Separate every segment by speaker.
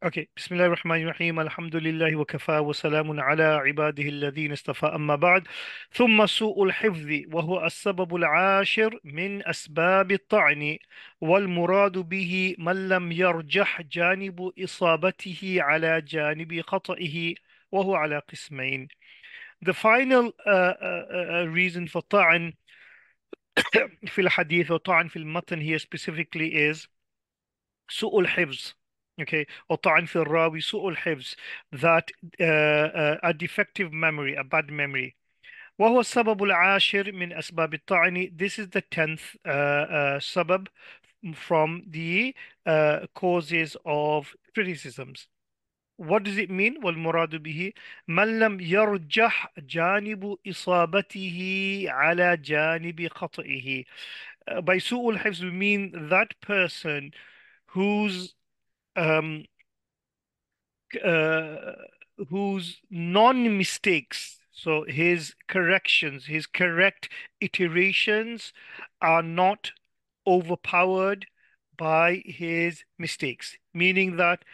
Speaker 1: Okay, Bismillah ar-Rahman ar-Rahim, Alhamdulillah wa kafa wa salamun ala ibadihi alladhina istafa amma ba'd. ثم سوء الحفظ وهو السبب العاشر من أسباب الطعن والمراد به من لم يرجح جانب إصابته على جانب خطئه وهو على قسمين. The final reason for طعن في الحديث or طعن في المتن here specifically is سوء الحفظ. Okay, or طعن في الراوي سوء الحفظ, that a defective memory, a bad memory. وهو السبب العاشر من أسباب الطعن. This is the 10th sabab from the causes of criticisms. What does it mean? والمراد به من لم يرجح جانب إصابته على جانب خطئه. By سوء الحفظ we mean that person whose um, uh, whose non-mistakes, so his corrections, his correct iterations are not overpowered by his mistakes, meaning that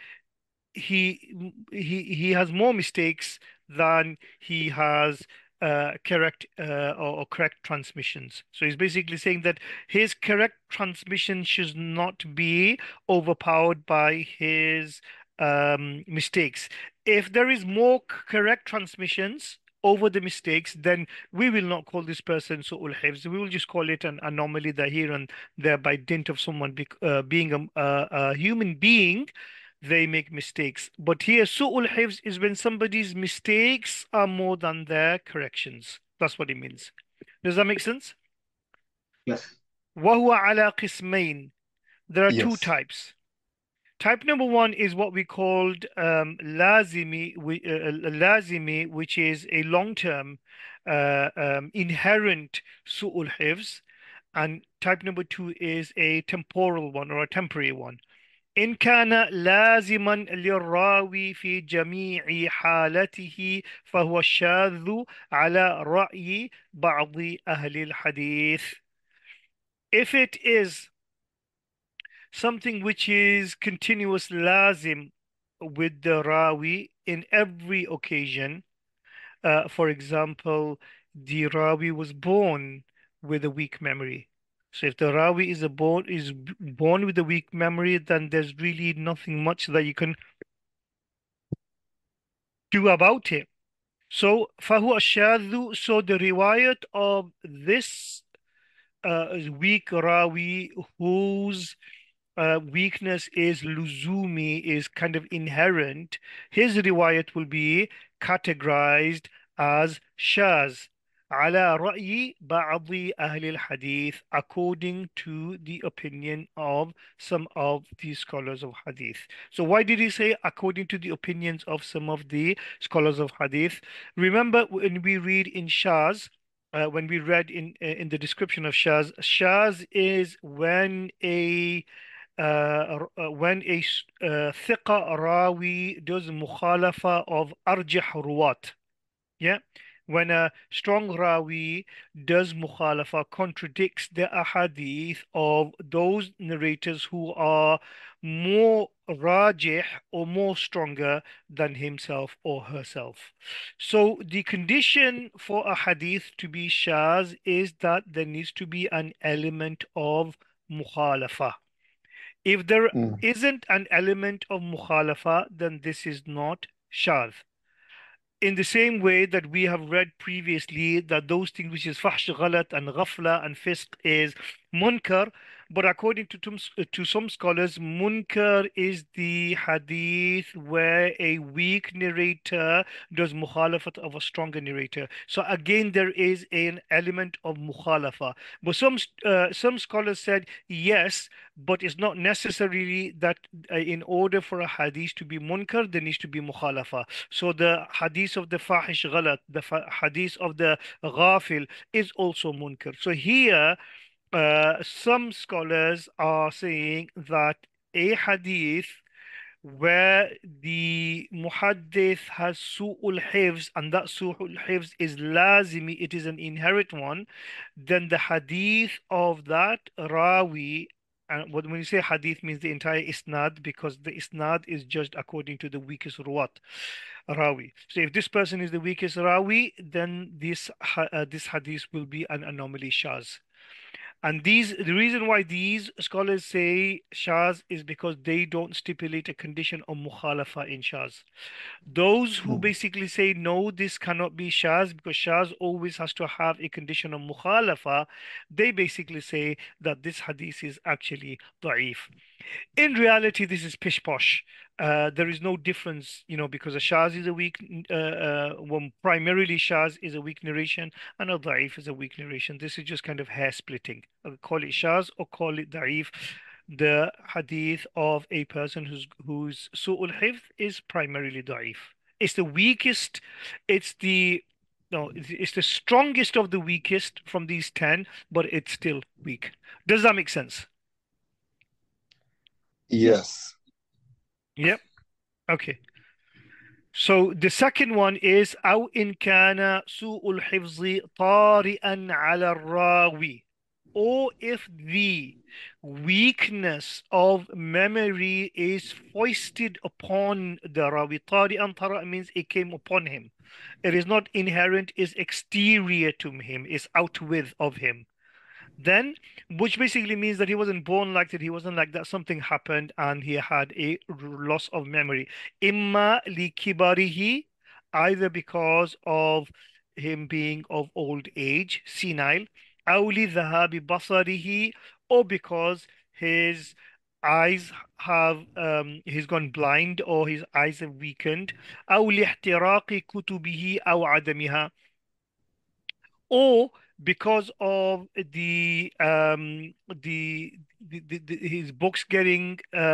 Speaker 1: he has more mistakes than he has correct or correct transmissions. So he's basically saying that his correct transmission should not be overpowered by his mistakes. If there is more correct transmissions over the mistakes, then we will not call this person su'ul hifz. We will just call it an anomaly that here and there by dint of someone being a human being, they make mistakes. But here, su'ul hifz is when somebody's mistakes are more than their corrections. That's what it means. Does that make sense?
Speaker 2: Yes.
Speaker 1: وَهُوَ عَلَى قِسْمَيْن. There are two
Speaker 2: Yes.
Speaker 1: types. Type number one is what we called lazimi, which is a long-term inherent su'ul hifz. And type number two is a temporal one or a temporary one. إن كان لازما للراوي في جميع حالته فهو الشاذ على رأي بعض أهل الحديث. If it is something which is continuous lazim with the rawi in every occasion, for example, the rawi was born with a weak memory. So if the rawi is born with a weak memory, then there's really nothing much that you can do about it. So فهو الشاذ, so the riwayat of this weak rawi whose weakness is luzumi, is kind of inherent, his riwayat will be categorized as shaz على رأي بعض أهل الحديث, according to the opinion of some of the scholars of hadith. So why did he say according to the opinions of some of the scholars of hadith? Remember when we read in shaz, when we read in the description of shaz, shaz is when a thiqa rawi does mukhalafa of arjah ruwat. Yeah. When a strong rawi does mukhalafa, contradicts the ahadith of those narrators who are more rajih or more stronger than himself or herself. So the condition for a hadith to be shaz is that there needs to be an element of mukhalafa. If there
Speaker 2: Mm.
Speaker 1: isn't an element of mukhalafa, then this is not shadh. In the same way that we have read previously that those things which is fahsh, ghalat, and ghafla and fisq is munkar, but according to some scholars, munkar is the hadith where a weak narrator does mukhalafat of a stronger narrator. So again, there is an element of mukhalafa. But some scholars said yes, but it's not necessarily that in order for a hadith to be munkar, there needs to be mukhalafa. So the hadith of the fahish ghalat, the hadith of the ghafil is also munkar. So here, some scholars are saying that a hadith where the muhaddith has su'ul hifz, and that su'ul hifz is lazimi, it is an inherent one, then the hadith of that rawi and when you say hadith means the entire isnad, because the isnad is judged according to the weakest ruwat, rawi. So if this person is the weakest rawi, then this hadith will be an anomaly shaz. And the reason why these scholars say shaz is because they don't stipulate a condition of mukhalafa in shaz. Those who basically say no, this cannot be shaz because shaz always has to have a condition of mukhalafa, they basically say that this hadith is actually da'if. In reality, this is pish posh. There is no difference, because a Shaz is a weak, well, primarily Shaz is a weak narration, and a Da'if is a weak narration. This is just kind of hair splitting. Call it Shaz or call it Da'if. The hadith of a person whose Su'ul Hifth is primarily Da'if. It's the weakest, it's the no, it's the strongest of the weakest from these 10, but it's still weak. Does that make sense?
Speaker 2: Yes.
Speaker 1: Yep. Okay. So the second one is أو إن كان سوء الحفظ طارئا على الراوي, or if the weakness of memory is foisted upon the rawi. طارئا, طارئ means it came upon him. It is not inherent, is exterior to him, is out with of him. Then, which basically means that he wasn't born like that, he wasn't like that, something happened and he had a loss of memory. Imma li kibarihi, either because of him being of old age, senile, aw li dhahabi basarihi, or because his eyes have he's gone blind or his eyes have weakened, aw li ihtiraqi kutubihi aw adamiha, or because of his books getting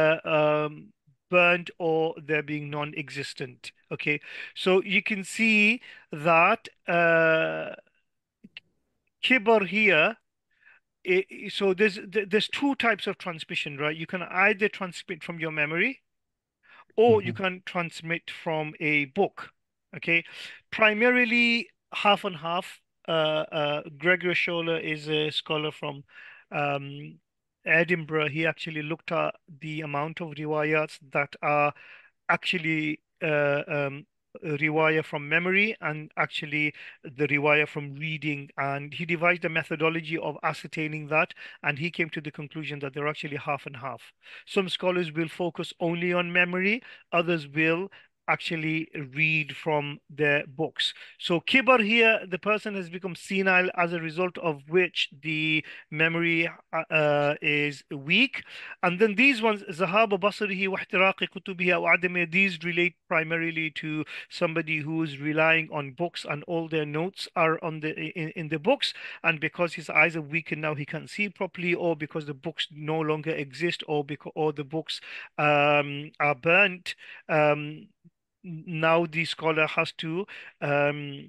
Speaker 1: burnt or they're being non-existent. Okay, so you can see that kibar here. So there's two types of transmission, right? You can either transmit from your memory or you
Speaker 2: Mhm.
Speaker 1: can transmit from a book. Okay, primarily half and half. Gregor Scholler is a scholar from um, Edinburgh. He actually looked at the amount of riwayats that are actually riwayah from memory and actually the riwayah from reading, and he devised a methodology of ascertaining that, and he came to the conclusion that they're actually half and half. Some scholars will focus only on memory, others will actually read from their books. So kibar here, the person has become senile, as a result of which the memory is weak. And then these ones, Zahab Basrihi wa ihtiraqi kutubihi aw adami, these relate primarily to somebody who is relying on books and all their notes are on in the books, and because his eyes are weakened now he can't see properly, or because the books no longer exist, or because or the books are burnt. Now the scholar has to um,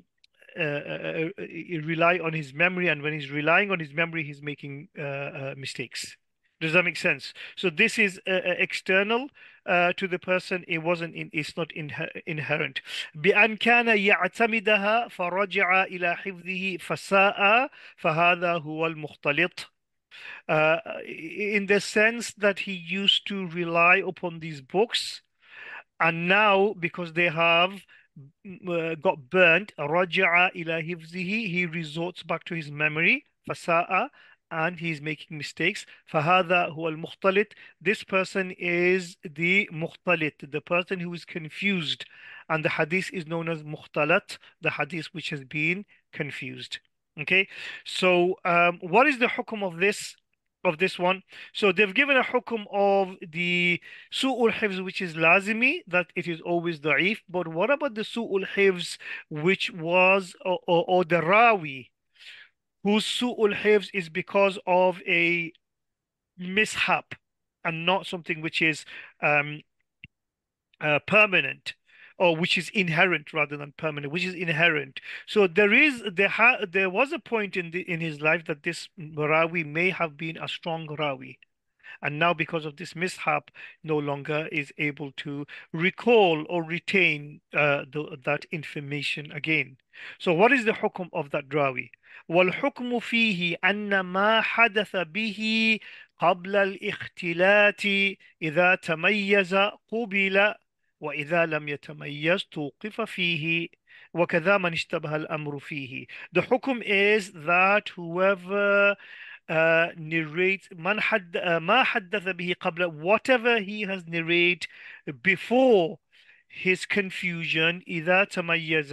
Speaker 1: rely on his memory, and when he's relying on his memory, he's making mistakes. Does that make sense? So this is external to the person. It wasn't in. It's not inherent. بأن كان يعتمدها فرجع إلى حفظه فساء فهذا هو المختلط. In the sense that he used to rely upon these books, and now because they have got burnt, رجع إلى حفظه, he resorts back to his memory, فساء, and he's making mistakes. فهذا هو المختلط. This person is the مختلط, the person who is confused, and the hadith is known as مختلط, the hadith which has been confused. Okay, so what is the hukum of this one? So they've given a hukum of the su'ul hifz, which is lazimi, that it is always da'if. But what about the su'ul hifz, which was, or the rawi, whose su'ul hifz is because of a mishap and not something which is um, permanent, or which is inherent rather than permanent, which is inherent. So there was a point in his life that this rawi may have been a strong rawi, and now because of this mishap no longer is able to recall or retain that information again. So what is the hukum of that rawi? والحكم فيه أن ما حدث به قبل الاختلاط إذا تميز قبل وإذا لم يتميز توقف فيه وكذا من اشتبه الأمر فيه. The حكم is that whoever narrates ما حدث به قبل, whatever he has narrated before his confusion, إذا تميز,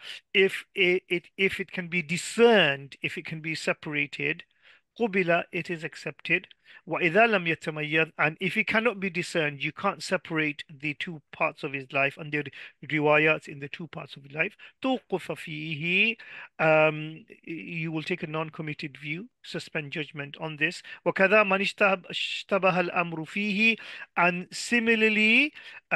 Speaker 1: if it can be discerned, if it can be separated, قبل, it is accepted. وإذا لم يتميز, and if it cannot be discerned, you can't separate the two parts of his life and the riwayats in the two parts of his life, توقف فيه, you will take a non-committed view, suspend judgment on this. وكذا من اشتبه الأمر فيه, and similarly,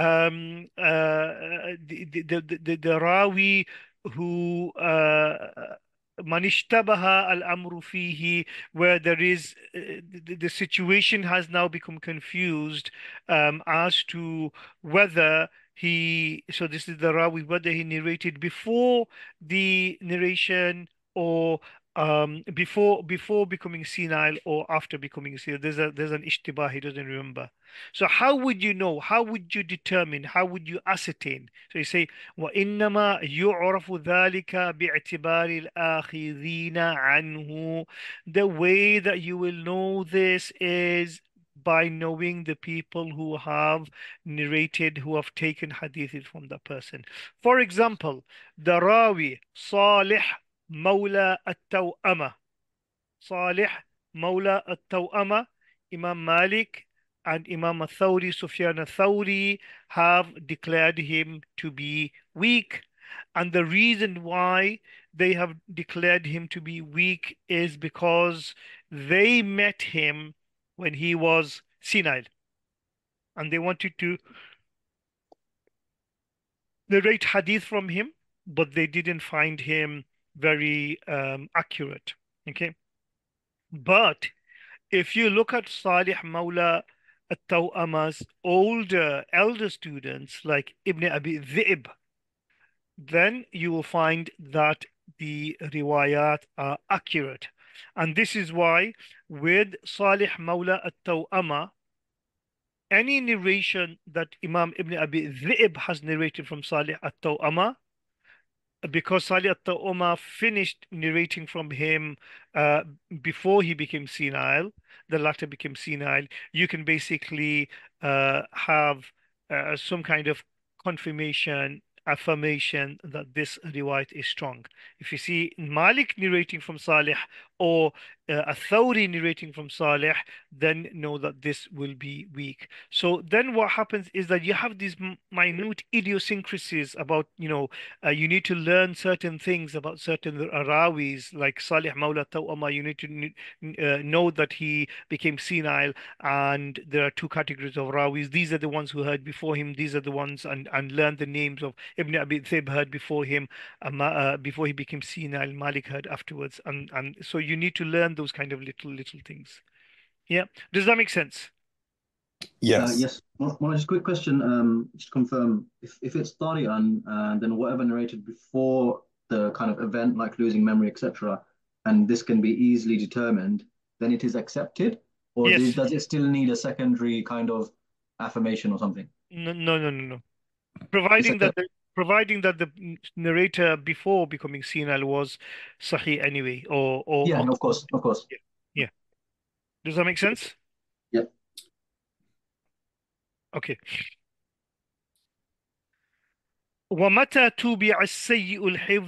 Speaker 1: the rawi who من اشتبه الأمر فيه, where there is the situation has now become confused as to whether so this is the rawi, whether he narrated before the narration or before becoming senile or after becoming senile. There's an ishtibah, he doesn't remember. So how would you know? How would you determine? How would you ascertain? So you say وإنما يعرف ذلك باعتبار الآخذين عنه. The way that you will know this is by knowing the people who have narrated, who have taken hadiths from the person. For example, the Rawi Salih Mawla at-Taw'ama. Salih Mawla at-Taw'ama, Imam Malik and Imam al-Thawri, Sufyan al-Thawri, have declared him to be weak. And the reason why they have declared him to be weak is because they met him when he was senile. And they wanted to narrate hadith from him, but they didn't find him very accurate. Okay. But if you look at Salih Mawla at-Taw'ama's elder students like Ibn Abi Dhi'b, then you will find that the riwayat are accurate. And this is why with Salih Mawla at-Taw'ama, any narration that Imam Ibn Abi Dhi'b has narrated from Salih at-Taw'ama, because Salih at-Taw'ama finished narrating from him uh, before he became senile, the latter became senile, you can basically have some kind of confirmation, affirmation that this riwayat is strong. If you see Malik narrating from Salih or Athawri narrating from Salih, then know that this will be weak. So then what happens is that you have these minute idiosyncrasies about, you need to learn certain things about certain rawis, like Salih Mawla Tawama. You need to know that he became senile, and there are two categories of rawis. These are the ones who heard before him. These are the ones, and learn the names of Ibn Abi Thib heard before him, before he became senile. Malik heard afterwards, and so you need to learn those kind of little things. Yeah, does that make sense?
Speaker 2: Yes.
Speaker 3: Yes. Well, just a quick question. Just to confirm, if it's Tarian, and then whatever narrated before the kind of event, like losing memory, etc., and this can be easily determined, then it is accepted, or
Speaker 1: Yes.
Speaker 3: does it still need a secondary kind of affirmation or something?
Speaker 1: No.
Speaker 3: The
Speaker 1: Providing
Speaker 3: second,
Speaker 1: that the narrator before becoming senile was Sahih anyway,
Speaker 3: yeah,
Speaker 1: or
Speaker 3: of course, of course.
Speaker 1: yeah. Yeah. Does that make sense?
Speaker 3: Yeah.
Speaker 1: Okay. ومتى تُبع السيء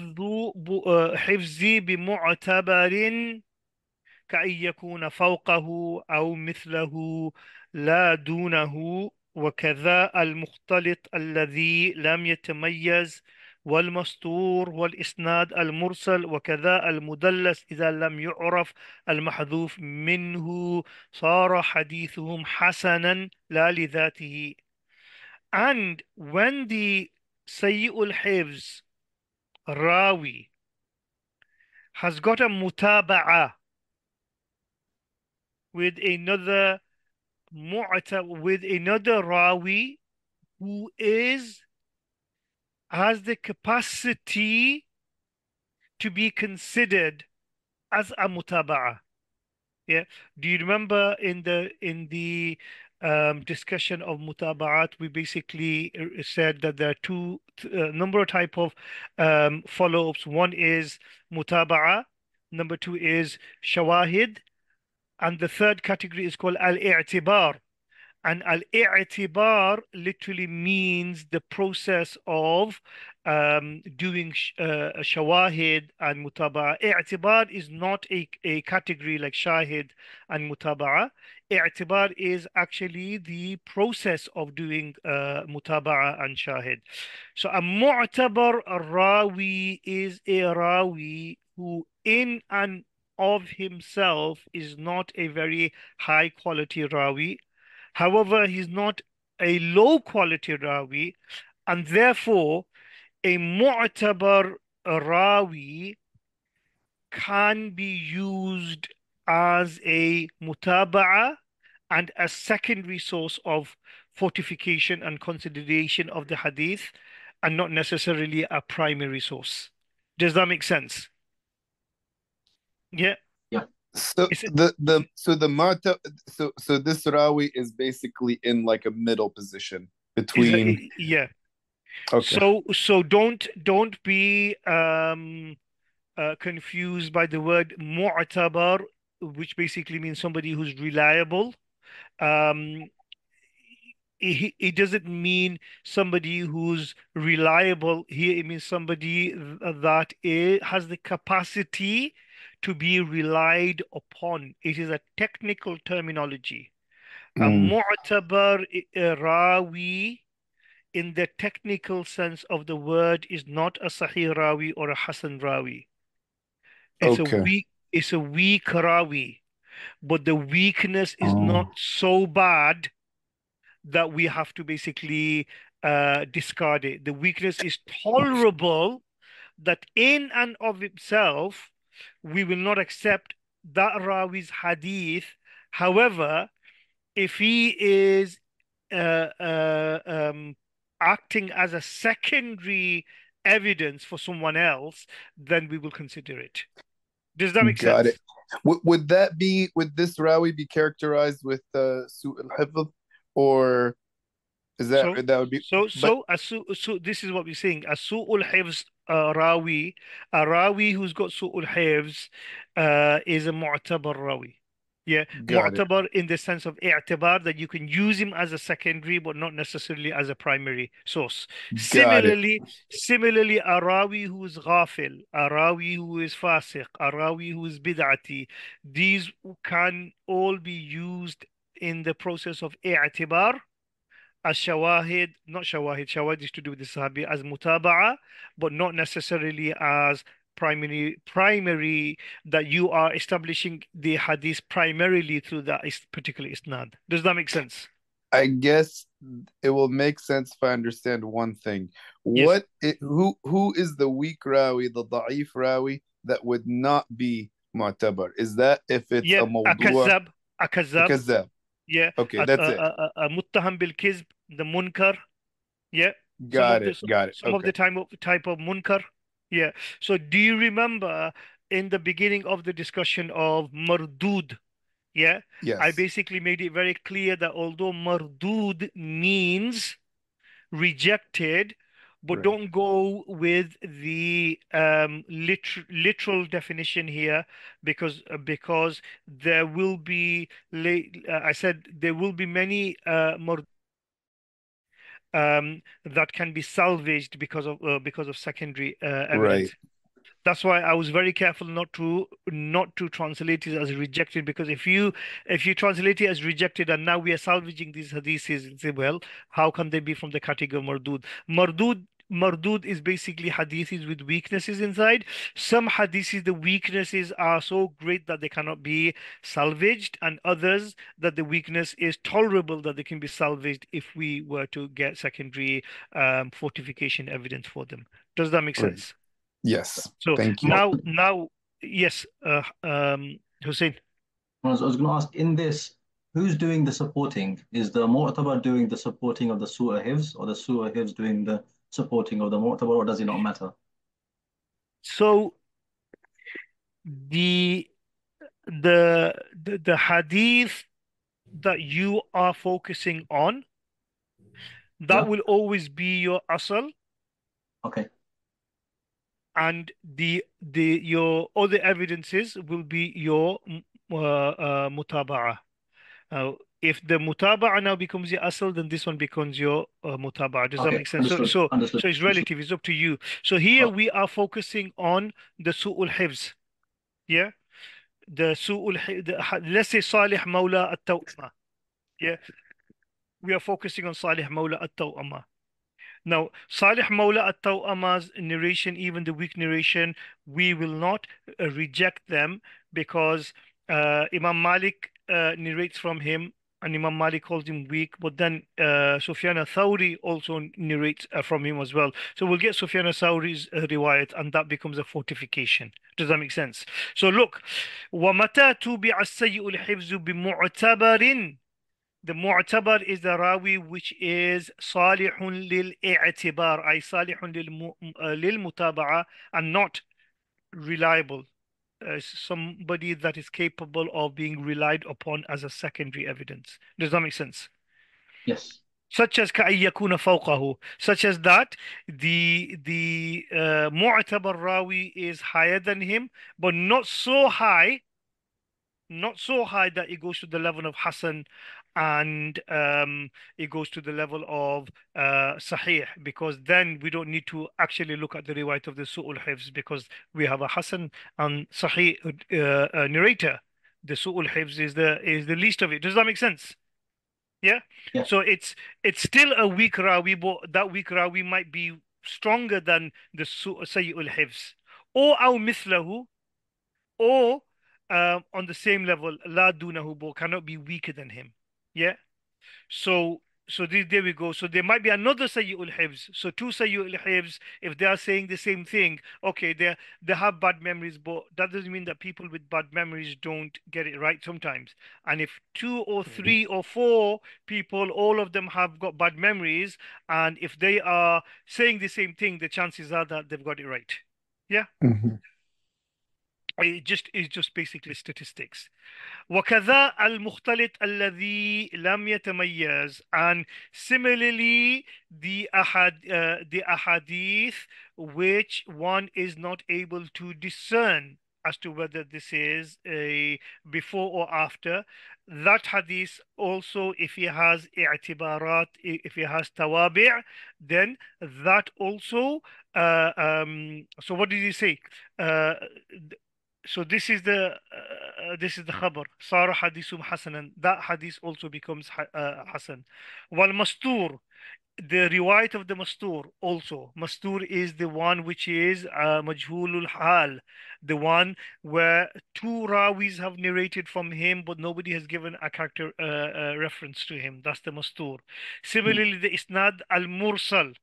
Speaker 1: حفظي بمعتبر كأن يكون فوقه أو مثله لا دونه، وكذا المختلط الذي لم يتميز، والمستور والإسناد المرسل، وكذا المدلس إذا لم يعرف المحذوف منه صار حديثهم حسنا لا لذاته. And when the سيء الحفظ راوي has got a متابعة with another with another rawi who has the capacity to be considered as a mutaba'a. Yeah. Do you remember in the discussion of mutaba'at, we basically said that there are two number of type of follow-ups. One is mutaba'a, number two is shawahid, and the third category is called al-i'tibar. And al-i'tibar literally means the process of doing shawahid and mutaba'a. I'tibar is not a category like shahid and mutaba'a. I'tibar is actually the process of doing mutaba'a and shahid. So a mu'tabar rawi is a rawi who in and of himself is not a very high quality rawi. However, he's not a low quality rawi, and therefore a mu'tabar rawi can be used as a mutaba'a and a secondary source of fortification and consideration of the hadith, and not necessarily a primary source. Does that make sense? Yeah.
Speaker 3: Yeah.
Speaker 2: So
Speaker 1: Is it
Speaker 2: the Marta so this Rawi is basically in like a middle position between.
Speaker 1: yeah.
Speaker 2: Okay.
Speaker 1: So don't be confused by the word mu'tabar, which basically means somebody who's reliable. Um, it doesn't mean somebody who's reliable here. It means somebody that has the capacity to be relied upon. It is a technical terminology. A
Speaker 2: Mm,
Speaker 1: mu'tabar rawi in the technical sense of the word is not a sahih rawi or a hasan rawi.
Speaker 2: okay.
Speaker 1: It's a weak rawi, but the weakness is not
Speaker 2: Oh,
Speaker 1: so bad that we have to basically discard it. The weakness is tolerable, that in and of itself we will not accept that rawi's hadith. However, if he is uh, uh, um, acting as a secondary evidence for someone else, then we will consider it. Does that make
Speaker 2: got it.
Speaker 1: sense?
Speaker 2: Would this Rawi be characterized with Su al-Hifz, or is
Speaker 1: So,
Speaker 2: that would be? But
Speaker 1: so this is what we're saying. A su'ul hifz rawi, a rawi who's got su'ul hifz is a mu'tabar rawi. Yeah,
Speaker 2: got it,
Speaker 1: mu'tabar in the sense of i'tibar, that you can use him as a secondary, but not necessarily as a primary source.
Speaker 2: got it.
Speaker 1: Similarly, a rawi who is ghafil, a rawi who is fasiq, a rawi who is bid'ati, these can all be used in the process of i'tibar as shawahid, not shawahid, shawahid is to do with the sahabi, as mutaba'a, but not necessarily as primary that you are establishing the hadith primarily through that particular isnad. Does that make sense?
Speaker 2: I guess it will make sense if I understand one thing.
Speaker 1: Yes.
Speaker 2: Who is the weak Rawi, the da'if Rawi that would not be mu'tabar? Is that if it's
Speaker 1: Yeah,
Speaker 2: a mawdu'a,
Speaker 1: a
Speaker 2: a
Speaker 1: kazab,
Speaker 2: kazzab?
Speaker 1: yeah,
Speaker 2: Okay, that's it.
Speaker 1: a muttaham bil kizb, the munkar, yeah,
Speaker 2: Got it. Got it.
Speaker 1: some of
Speaker 2: Okay.
Speaker 1: the type of munkar, yeah. So do you remember in the beginning of the discussion of mardud? Yeah, I
Speaker 2: Yes.
Speaker 1: basically made it very clear that although mardud means rejected, but
Speaker 2: Right.
Speaker 1: don't go with the literal definition here, because there will be I said there will be many that can be salvaged because of secondary
Speaker 2: Right.
Speaker 1: evidence. That's why I was very careful not to translate it as rejected, because if you translate it as rejected and now we are salvaging these hadiths and say, well, how can they be from the category of mardud? Mardud is basically hadiths with weaknesses inside. Some hadiths, the weaknesses are so great that they cannot be salvaged, and others that the weakness is tolerable that they can be salvaged if we were to get secondary fortification evidence for them. Does that make
Speaker 2: Right.
Speaker 1: sense?
Speaker 2: Yes.
Speaker 1: So
Speaker 2: Thank you.
Speaker 1: now, yes, Hussein.
Speaker 3: I was going to ask, in this, who's doing the supporting? Is the Mu'tabar doing the supporting of the Surah Hifz, or the Surah Hifz doing the supporting of the Mu'tabar, or does it not matter?
Speaker 1: So the the hadith that you are focusing on, that
Speaker 3: Yeah.
Speaker 1: will always be your asl,
Speaker 3: Okay.
Speaker 1: and your other evidences will be your mutaba'ah. If the mutaba'ah now becomes your asl, then this one becomes your mutaba'ah. Does that
Speaker 3: Okay.
Speaker 1: make sense? So
Speaker 3: Understood.
Speaker 1: so
Speaker 3: Understood.
Speaker 1: so it's
Speaker 3: Understood.
Speaker 1: relative. It's up to you. So here
Speaker 3: Oh,
Speaker 1: we are focusing on the su'ul hifz. Yeah, the let's say Salih Mawla at-Taw'ama. Yeah, we are focusing on Salih Mawla at-Taw'ama. Now, Salih Mawla at-Taw'ama's narration, even the weak narration, we will not reject them because Imam Malik narrates from him, and Imam Malik calls him weak, but then Sufyan al-Thawri also narrates from him as well. So we'll get Sufyan al-Thawri's riwayat, and that becomes a fortification. Does that make sense? So look, وَمَتَى تُوبِعَ السَّيِّئُ الْحِفْزُ بِمُعْتَبَرٍ. The mu'tabar is the rawi which is salihun lil i'tibar, ay salihun lil mutaba'a, and not reliable. Somebody that is capable of being relied upon as a secondary evidence. Does that make sense?
Speaker 3: yes.
Speaker 1: Such as كأن يكون فوقه, such as that the mu'tabar rawi is higher than him, but not so high that it goes to the level of Hassan, and it goes to the level of Sahih, because then we don't need to actually look at the riwayat of the Su'ul Hifz, because we have a Hassan and Sahih narrator. The Su'ul Hifz is the least of it. Does that make sense? Yeah.
Speaker 3: Yeah.
Speaker 1: So it's still a weak rawi, but that weak rawi might be stronger than the Sayyul Hifz, or أو مثله, or on the same level, la dunahu, but cannot be weaker than him. Yeah. So there we go. So there might be another Sayyul Hifz. So two Sayyul Hifz, if they are saying the same thing, okay, they have bad memories, but that doesn't mean that people with bad memories don't get it right sometimes. And if two or three or four people, all of them have got bad memories, and if they are saying the same thing, the chances are that they've got it right. Yeah.
Speaker 2: Mhm.
Speaker 1: It's just basically statistics. وكذا المختلط الذي لم يتميز, and similarly the ahadith which one is not able to discern as to whether this is a before or after. That hadith also, if he has i'tibarat, if he has tawabi', then that also so what did he say? uh, so this is the khabar. Sara hadithum hasanan. That hadith also becomes hasan. Wal mastur, the riwayat of the mastur also. Mastur is the one which is majhulul hal, the one where two rawis have narrated from him, but nobody has given a character reference to him. That's the mastur. Similarly, the isnad al mursal,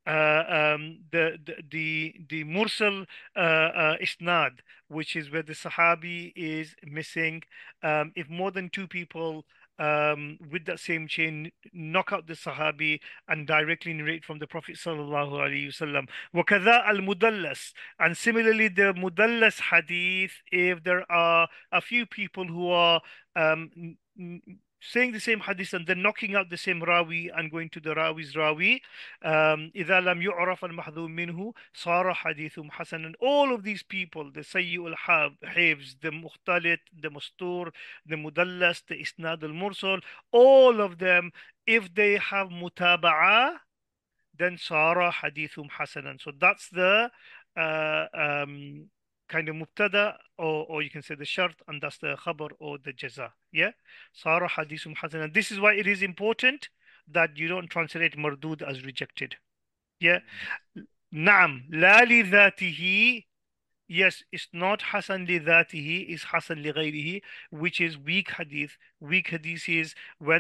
Speaker 1: the mursal isnad, which is where the sahabi is missing. If more than two people with that same chain knock out the sahabi and directly narrate from the Prophet sallallahu alaihi wasallam. وكذا المدلس, and similarly the mudallas hadith, if there are a few people who are saying the same hadith and then knocking out the same rawi and going to the rawi's rawi, إذا لم يعرف المحذوم منه صار حديثهم حسنا. All of these people, the سيء الحفظ, the mukhtalit, the mustur, the mudallas, the isnad al-mursal, all of them, if they have mutaba'ah, then sara hadithum hasanan. So that's the kind of mubtada, or you can say the shart, and that's the khabar or the jaza. Yeah, sara hadithum hasanan. This is why it is important that you don't translate mardud as rejected. Yeah, نعم لا لذاته. Yes, it's not Hasan li dhatihi, it's Hasan li ghayrihi, which is weak hadith. Weak hadith is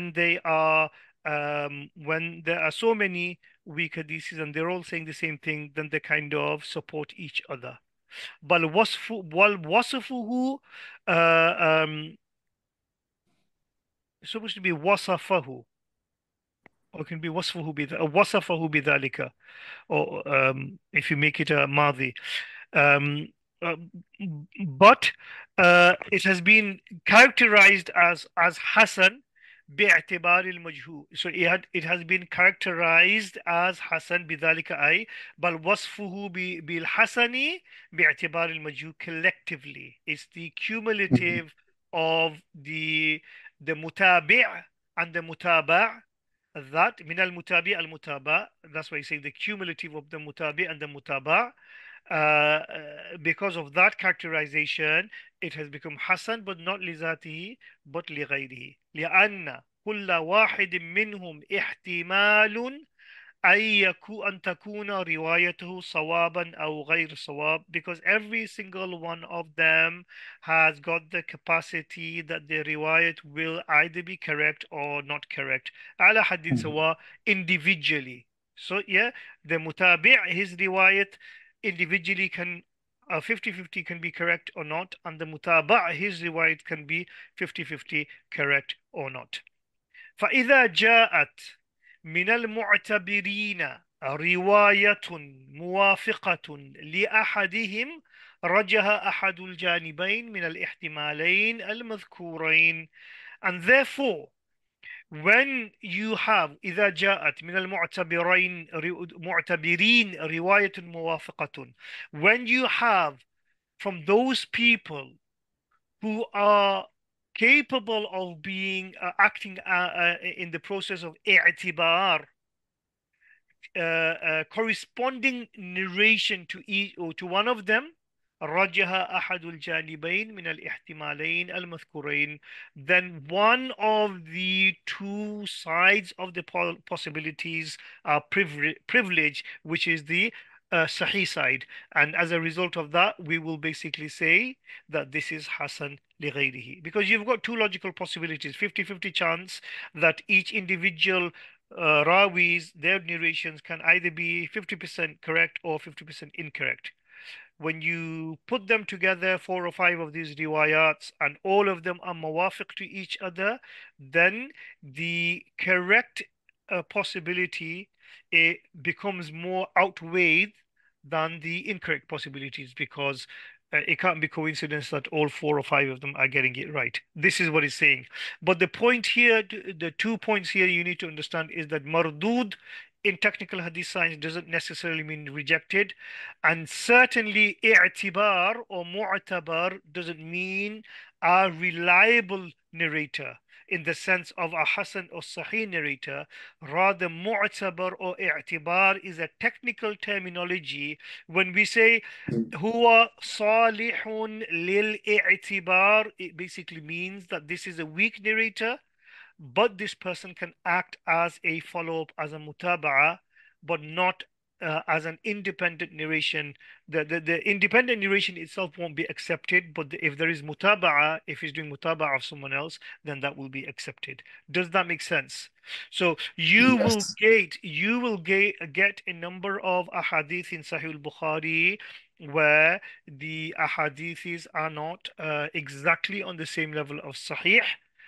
Speaker 1: when there are so many weak hadiths and they're all saying the same thing, then they kind of support each other. بل وصفه supposed to be وصفه, or it can be وصفه بذلك, or if you make it a madhi. uh, but it has been characterized as Hasan باعتبار المجهول. So it has been characterized as Hasan بذلك أي بل وصفه بالحسن باعتبار المجهول. Collectively it's the cumulative of the متابع and the متابع, that من المتابع المتابع, that's why you say the cumulative of the متابع and the متابع. Because of that characterization it has become حسن, but not لذاته but لغيره, لأن كل واحد منهم احتمال أن تكون روايته صوابا أو غير صواب, because every single one of them has got the capacity that the riwayat will either be correct or not correct على حد سواء individually. So yeah, the mutabi' his riwayat individually can 50-50 can be correct or not, and the mutaba' his riwayat can be 50-50 correct or not. فإذا جاءت من المعتبرين رواية موافقة لأحدهم رجح أحد الجانبين من الاحتمالين المذكورين. And therefore, when you have إذا جاءت من المعتبرين رواية موافقة, when you have from those people who are capable of being acting in the process of i'tibar, corresponding narration to each or to one of them, رجح أحد الجانبين من الاحتمالين المذكورين, then one of the two sides of the possibilities are privilege, which is the Sahih side, and as a result of that we will basically say that this is Hasan لغيره, because you've got two logical possibilities, 50-50 chance that each individual rawis, their narrations can either be 50% correct or 50% incorrect. When you put them together, 4 or 5 of these riwayats, and all of them are mawafiq to each other, then the correct possibility becomes more outweighed than the incorrect possibilities, because it can't be coincidence that all 4 or 5 of them are getting it right. This is what it's saying. But the point here, the 2 points here you need to understand is that mardud in technical hadith science doesn't necessarily mean rejected, and certainly i'tibar or mu'tabar doesn't mean a reliable narrator in the sense of a Hasan or Sahih narrator. Rather, mu'tabar or i'tibar is a technical terminology. When we say huwa salihun lil i'tibar, it basically means that this is a weak narrator, but this person can act as a follow-up, as a mutaba'a, but not as an independent narration. The independent narration itself won't be accepted, but if there is mutaba'a, if he's doing mutaba'a of someone else, then that will be accepted. Does that make sense? So
Speaker 2: Yes.
Speaker 1: you will get a number of ahadith in Sahih al-Bukhari where the ahadiths are not exactly on the same level of Sahih.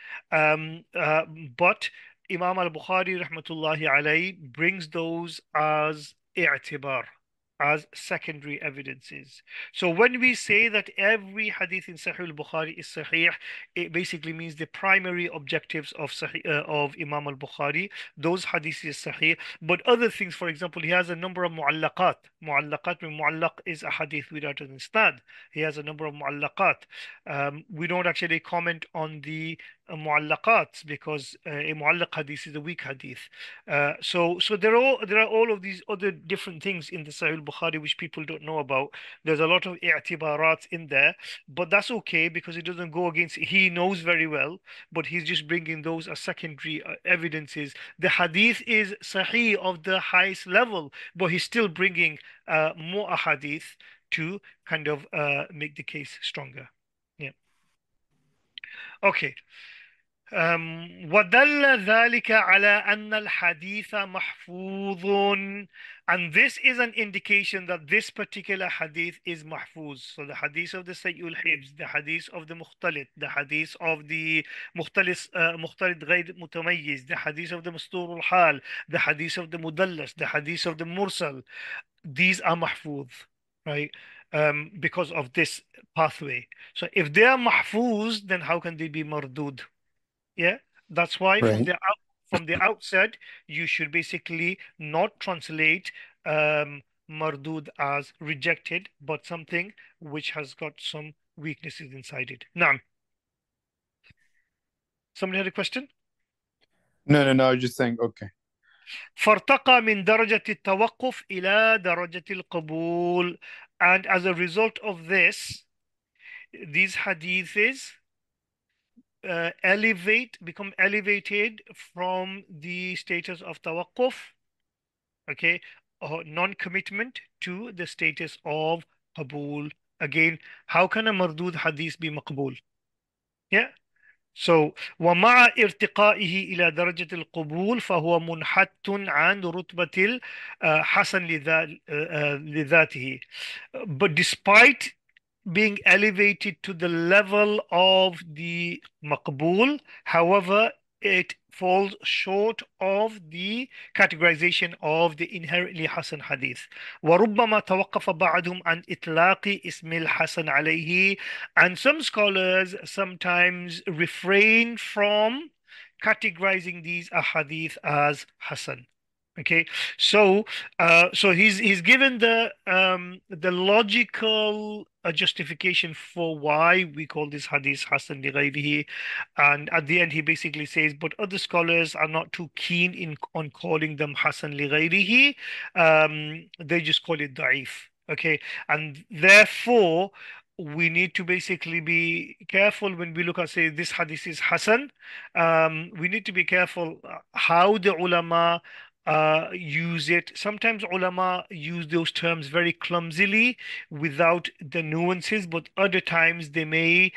Speaker 1: Um, uh, but Imam al-Bukhari rahmatullahi alayhi brings those as i'tibar, as secondary evidences. So when we say that every hadith in Sahih al-Bukhari is sahih, it basically means the primary objectives of of Imam al-Bukhari, those hadiths is sahih. But other things, for example, he has a number of mu'allaqat. Mu'allaqat, mu'allaq is a hadith without an isnad. He has a number of mu'allaqat. We don't actually comment on the mu'allaqat because a mu'allaq hadith is a weak hadith. So there are all of these other different things in the Sahih Bukhari which people don't know about. There's a lot of i'tibarat in there, but that's okay because it doesn't go against. He knows very well, but he's just bringing those as secondary evidences. The hadith is sahih of the highest level, but he's still bringing more hadith to kind of make the case stronger. Yeah. Okay. ودل ذلك على أن الحديث محفوظ, and this is an indication that this particular hadith is mahfuz. So the hadith of the Sayyul Hibs, the hadith of the Mukhtalit, the hadith of the Mukhtalit غير متميز, the hadith of the Mastur al-Hal, the hadith of the Mudallas, the hadith of the Mursal, these are mahfuz, right? because of this pathway. So if they are mahfuz, then how can they be mardud? Yeah, that's why
Speaker 2: Right.
Speaker 1: from the outset, you should basically not translate mardud as rejected, but something which has got some weaknesses inside it. Naam. Somebody had a question?
Speaker 2: No. I was just saying, okay.
Speaker 1: فارتقى من درجة التوقف إلى درجة القبول. And as a result of this, these hadiths become elevated from the status of tawaqquf, okay, or non-commitment, to the status of qabul. Again, how can a mardud hadith be maqbul? Yeah. So ومع ارتقائه إلى درجة القبول فهو منحت عن رتبة الحسن لذاته. But despite being elevated to the level of the maqbul, however, it falls short of the categorization of the inherently Hasan hadith. وربما توقف بعضهم عن إطلاق اسم الحسن عليه, and some scholars sometimes refrain from categorizing these ahadith as Hasan. Okay, so he's given the logical justification for why we call this hadith Hasan li ghayrihi, and at the end he basically says, but other scholars are not too keen on calling them Hasan li ghayrihi. They just call it da'if. Okay, and therefore we need to basically be careful when we look at, say, this hadith is Hasan. We need to be careful how the ulama use it. Sometimes ulama use those terms very clumsily without the nuances, but other times they may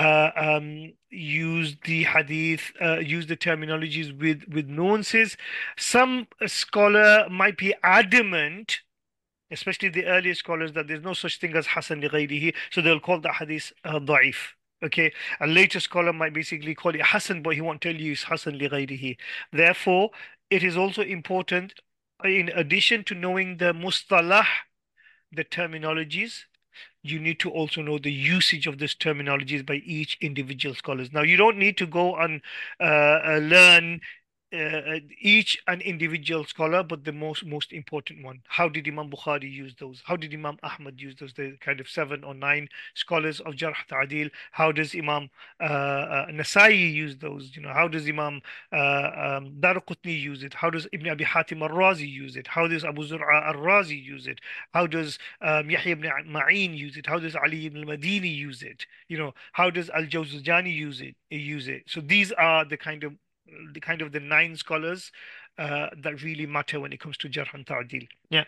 Speaker 1: use the hadith, use the terminologies with nuances. Some scholar might be adamant, especially the earlier scholars, that there's no such thing as Hasan li ghayrihi, so they'll call the hadith da'if. Okay, a later scholar might basically call it Hasan, but he won't tell you it's Hasan li ghayrihi. Therefore, it is also important, in addition to knowing the mustalah, the terminologies, you need to also know the usage of these terminologies by each individual scholars. Now, you don't need to go and learn each an individual scholar, but the most important one. How did Imam Bukhari use those? How did Imam Ahmad use those? The kind of 7 or 9 scholars of Jarh Ta'dil. How does Imam Nasai use those? How does Imam Darqutni use it? How does Ibn Abi Hatim al-Razi use it? How does Abu Zur'a al-Razi use it? How does Yahya ibn Ma'in use it? How does Ali ibn al-Madini use it? How does Al-Jawzajani use it? So these are the kind of the 9 scholars that really matter when it comes to Jarh and Ta'dil. Yeah.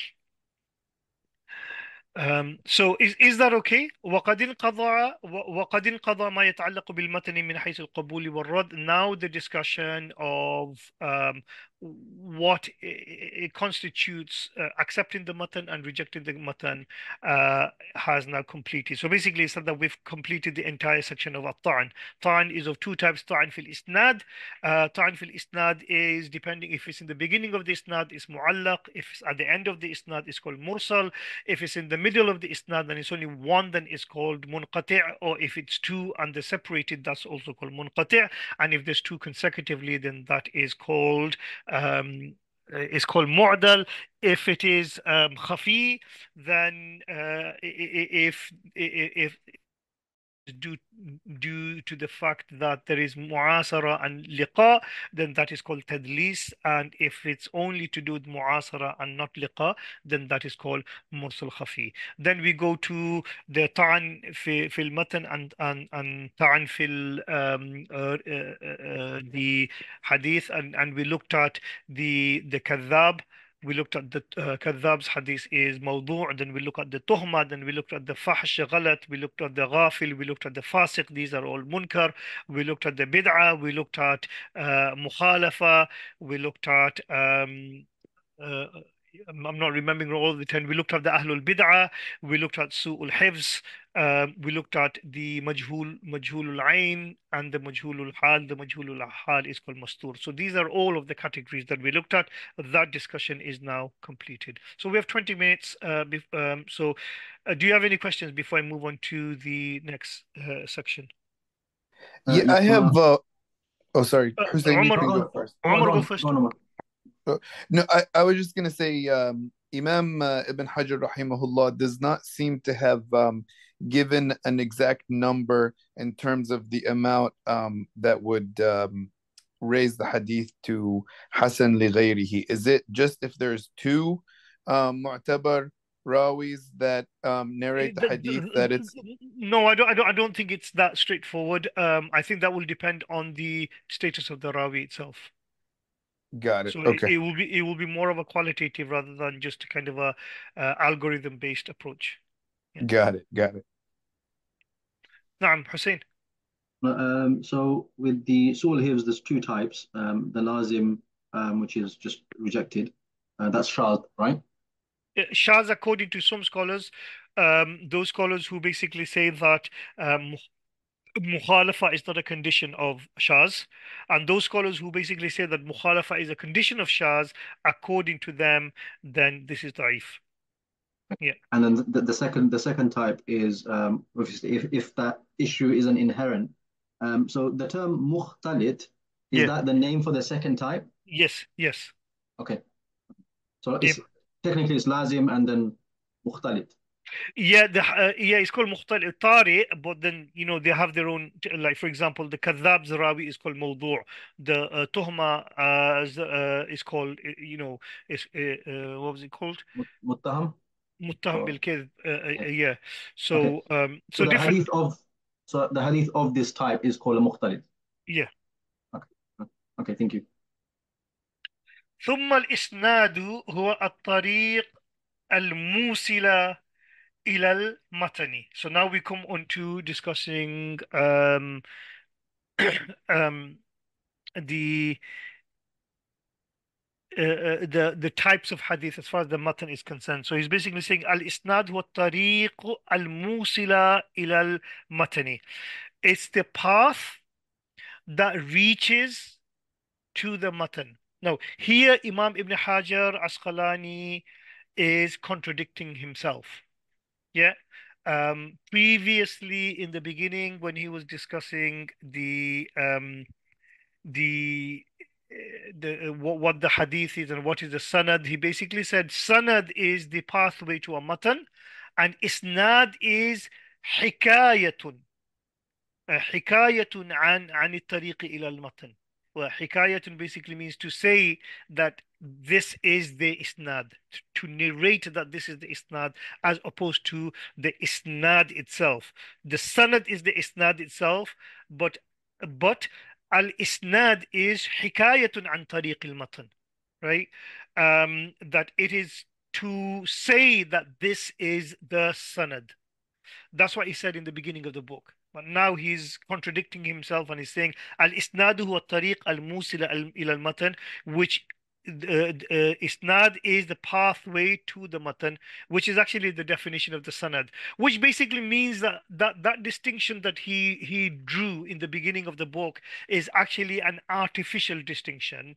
Speaker 1: So is that okay? وقد انقضى ما يتعلق بالمتن من حيث القبول والرد. Now the discussion of what it constitutes accepting the matan and rejecting the matan has now completed. So basically it's that we've completed the entire section of at-ta'n. Ta'n is of 2 types: ta'n fil isnad. Ta'n fil isnad is, depending if it's in the beginning of the isnad, it's mu'allaq. If it's at the end of the isnad, it's called mursal. If it's in the middle of the isnad and it's only one, then it's called munqati'. Or if it's 2 and they're separated, that's also called munqati'. And if there's 2 consecutively, then that is called mu'dal. If it is khafi, then if due to the fact that there is mu'asara and liqa, then that is called tadlis. And if it's only to do with mu'asara and not liqa, then that is called mursal khafi. Then we go to the ta'an fil matan and ta'an fil the hadith, and we looked at the kadhab. We looked at the Kadhab's hadith is mawdu', then we look at the tuhma, then we looked at the fahsh, ghalat, we looked at the ghafil, we looked at the fasiq, these are all munkar, we looked at the bid'ah, we looked at mukhalafa, we looked at I'm not remembering all the 10. We looked at the Ahlul Bid'ah, we looked at Su'ul Hifz, we looked at the Majhulul Ain, and the Majhulul Hal. The Majhulul Hal is called Mastur. So these are all of the categories that we looked at. That discussion is now completed. So we have 20 minutes. Do you have any questions before I move on to the next section?
Speaker 2: Yeah,
Speaker 3: Yeah,
Speaker 2: I have. Oh, sorry, Hussein, you
Speaker 1: Omar,
Speaker 2: can
Speaker 3: go
Speaker 2: go
Speaker 3: on,
Speaker 2: first.
Speaker 1: Omar,
Speaker 3: go
Speaker 1: go
Speaker 3: on,
Speaker 1: first.
Speaker 3: go on, Omar.
Speaker 2: No, I was just gonna say, Imam Ibn Hajar rahimahullah does not seem to have given an exact number in terms of the amount that would raise the hadith to Hasan li ghayrihi. Is it just if there's two mu'tabar rawis that narrate the hadith that it's
Speaker 1: No, I don't think it's that straightforward. I think that will depend on the status of the Rawi itself.
Speaker 2: got it?
Speaker 1: So
Speaker 2: Okay,
Speaker 1: it will be more of a qualitative rather than just kind of a algorithm based approach. Yeah.
Speaker 2: got it.
Speaker 1: Naam, Hussein.
Speaker 3: So with the Sul Hifz, there's two types. The Lazim, which is just rejected. That's Shadh, right?
Speaker 1: Shaz, according to some scholars, those scholars who basically say that mukhalafa is not a condition of Shaz, and those scholars who basically say that mukhalafa is a condition of Shaz, according to them, then this is da'if. Yeah.
Speaker 3: And then the second type is obviously if that issue isn't inherent. So the term mukhtalit, is
Speaker 1: Yeah.
Speaker 3: that the name for the second type?
Speaker 1: Yes. Yes.
Speaker 3: Okay. So
Speaker 1: Yeah.
Speaker 3: it's technically it's lazim and then mukhtalit.
Speaker 1: Yeah, it's called Mukhtal Tari, but then they have their own. Like for example, the Kadhab Zarawi is called Mawdu'. The Tuhma is called is what was it called?
Speaker 3: Muttaham.
Speaker 1: Muttaham bil
Speaker 3: Or
Speaker 1: Kadhib.
Speaker 3: okay.
Speaker 1: Yeah.
Speaker 3: Okay. So
Speaker 1: So
Speaker 3: the
Speaker 1: different.
Speaker 3: hadith of the hadith of this type is called a mukhtalit.
Speaker 1: Yeah.
Speaker 3: Okay. Okay. Thank you.
Speaker 1: ثم الإسناد هو الطريق الموصلة إلى المتن. So now we come on to discussing um, the the types of hadith as far as the matan is concerned. So he's basically saying al-isnad wa tariq al-musila ila al-matani. It's the path that reaches to the matan. Now, here Imam Ibn Hajar Asqalani is contradicting himself. Yeah. Previously, in the beginning, when he was discussing the what the hadith is and what is the sanad, he basically said sanad is the pathway to a matan, and isnad is حكاية حكاية عن الطريق إلى المتن. وحكاية basically means to say that this is the isnad, to narrate that this is the isnad, as opposed to the isnad itself. The sanad is the isnad itself, but al-isnad is حكاية عن طريق المتن, right? That it is to say that this is the sanad. That's what he said in the beginning of the book. But now he's contradicting himself and he's saying al-isnadu huwa tariq al-musila ila al-matan, which isnad is the pathway to the matan, which is actually the definition of the sanad, which basically means that distinction that he drew in the beginning of the book is actually an artificial distinction.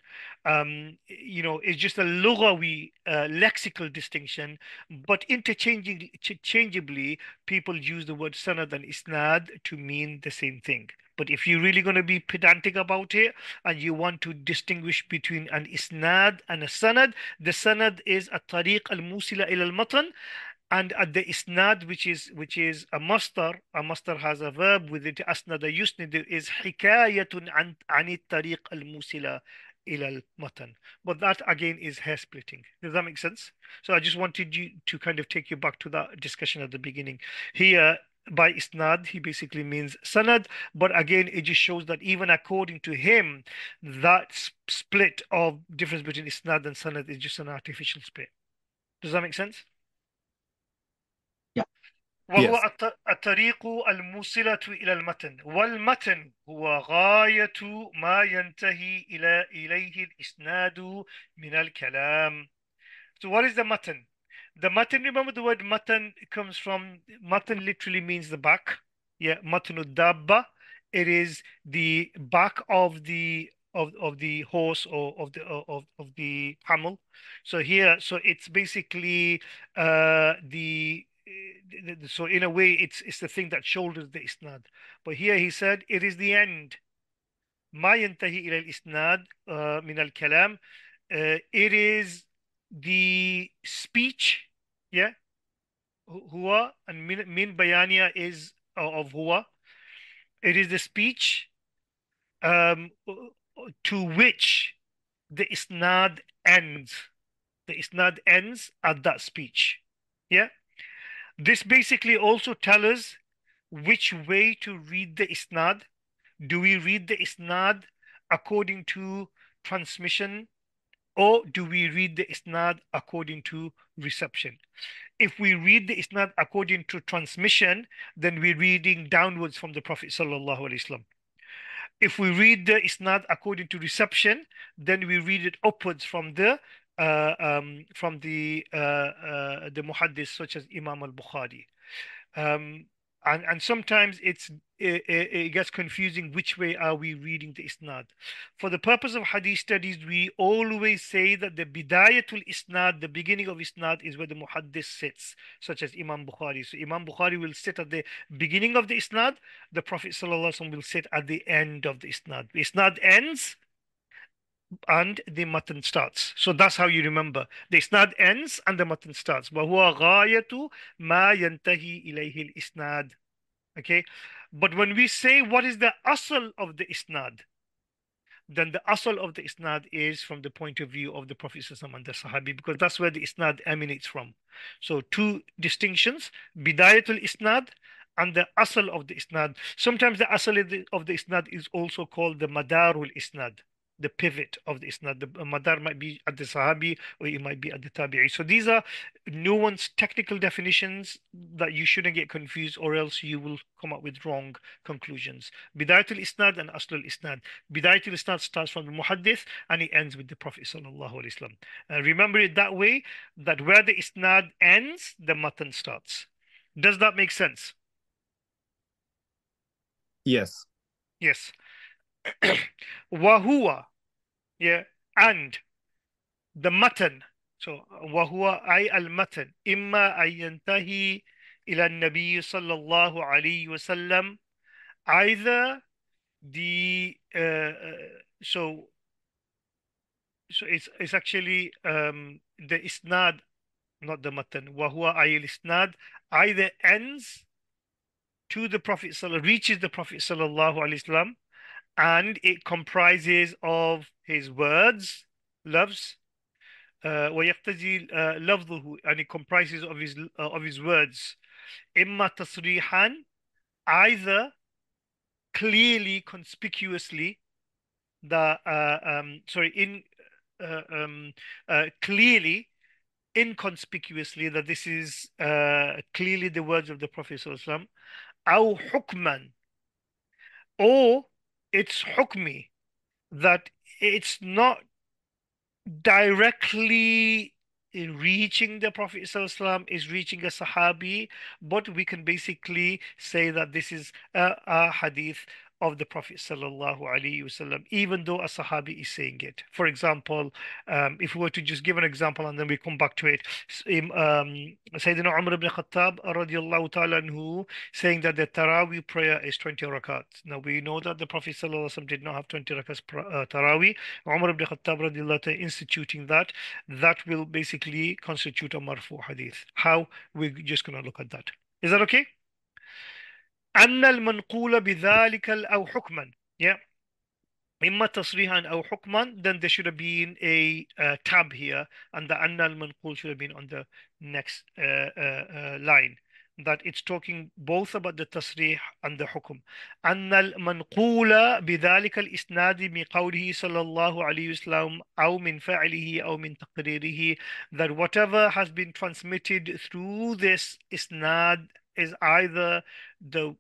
Speaker 1: It's just a lughawi lexical distinction, but interchangeably people use the word sanad and isnad to mean the same thing. But if you're really going to be pedantic about it and you want to distinguish between an isnad and a sanad, the sanad is a tariq al-musila ila al-matan, and at the isnad, which is a mastar has a verb with it, asnada yusnid, is hikayatun an tariq al-musila ila al-matan. But that again is hair splitting. Does that make sense? So I just wanted you to kind of take you back to that discussion at the beginning. Here, by isnad, he basically means sanad, but again, it just shows that even according to him, that split of difference between isnad and sanad is just an artificial split. Does that make sense?
Speaker 3: Yeah.
Speaker 1: وهو
Speaker 2: Yes.
Speaker 1: الطريق الموصلة إلى المتن، والمتن هو غاية ما ينتهي إليه الإسناد من الكلام. So what is the matan? The matan, remember the word matan comes from, matan literally means the back. Yeah, matanud dabba. It is the back of the horse, or of the camel. So here, so it's basically so in a way it's the thing that shoulders the isnad. But here he said it is the end. ما ينتهي إلى الإسناد من الكلام. It is the speech. Yeah. هو, and min bayania is of huwa. It is the speech to which the isnad ends. The isnad ends at that speech. Yeah. This basically also tells us which way to read the isnad. Do we read the isnad according to transmission, or do we read the isnad according to reception? If we read the isnad according to transmission, then we're reading downwards from the Prophet sallallahu alaihi wasallam. If we read the isnad according to reception, then we read it upwards from the muhaddis such as Imam al-Bukhari. And sometimes it gets confusing which way are we reading the isnad. For the purpose of hadith studies, we always say that the bidayatul isnad, the beginning of isnad, is where the muhaddis sits, such as Imam Bukhari. So Imam Bukhari will sit at the beginning of the isnad. The Prophet sallallahu alaihi wasallam will sit at the end of the isnad. The isnad ends and the matan starts. So that's how you remember. The isnad ends and the matan starts. وَهُوَ غَايَةُ مَا يَنْتَهِي إِلَيْهِ الْإِسْنَادِ. Okay. But when we say what is the asl of the isnad, then the asl of the isnad is from the point of view of the Prophet ﷺ and the Sahabi, because that's where the isnad emanates from. So two distinctions: bidayatul isnad and the asl of the isnad. Sometimes the asl of the isnad is also called the madarul isnad, the pivot of the isnad. The madar might be at the Sahabi, or it might be at the Tabi'i. So these are nuanced technical definitions that you shouldn't get confused, or else you will come up with wrong conclusions. Bidayatul isnad and aslul isnad. Bidayatul isnad starts from the muhaddith and it ends with the Prophet sallallahu alaihi wasallam. Remember it that way, that where the isnad ends, the matan starts. Does that make sense?
Speaker 2: Yes.
Speaker 1: Yes. Wahuwa. Yeah. And the matan. So وهو أي المتن إما أن ينتهي إلى النبي صلى الله عليه وسلم. Either the so it's actually the isnad, not the matan. وهو أي الإسناد either ends to the Prophet reaches the Prophet sallallahu alaihi wasallam, and it comprises of his words, loves. ويقتضي لفظه, and it comprises of his words. إما تصريحا, either clearly, conspicuously, clearly, inconspicuously, that this is clearly the words of the Prophet sallallahu alaihi wasallam. أو حكما, or it's hukmi, that it's not directly reaching the Prophet ﷺ, is reaching a Sahabi, but we can basically say that this is a hadith of the Prophet ﷺ, even though a Sahabi is saying it. For example, if we were to just give an example and then we come back to it, Sayyidina Umar ibn Khattab radiallahu ta'ala anhu, saying that the Taraweeh prayer is 20 rakat. Now we know that the Prophet ﷺ did not have 20 rakats Taraweeh. Umar ibn Khattab radiallahu ta'ala instituting that will basically constitute a marfu hadith. How? We're just going to look at that. Is that okay? أن المنقول بذلك أو حكما. Yeah. إما تصريحا أو حكما, then there should have been a tab here, and the أن المنقول should have been on the next line. That it's talking both about the تصريح and the حكم. أن المنقول بذلك الإسناد من قوله صلى الله عليه وسلم أو من فعله أو من تقريره, that whatever has been transmitted through this isnad is either the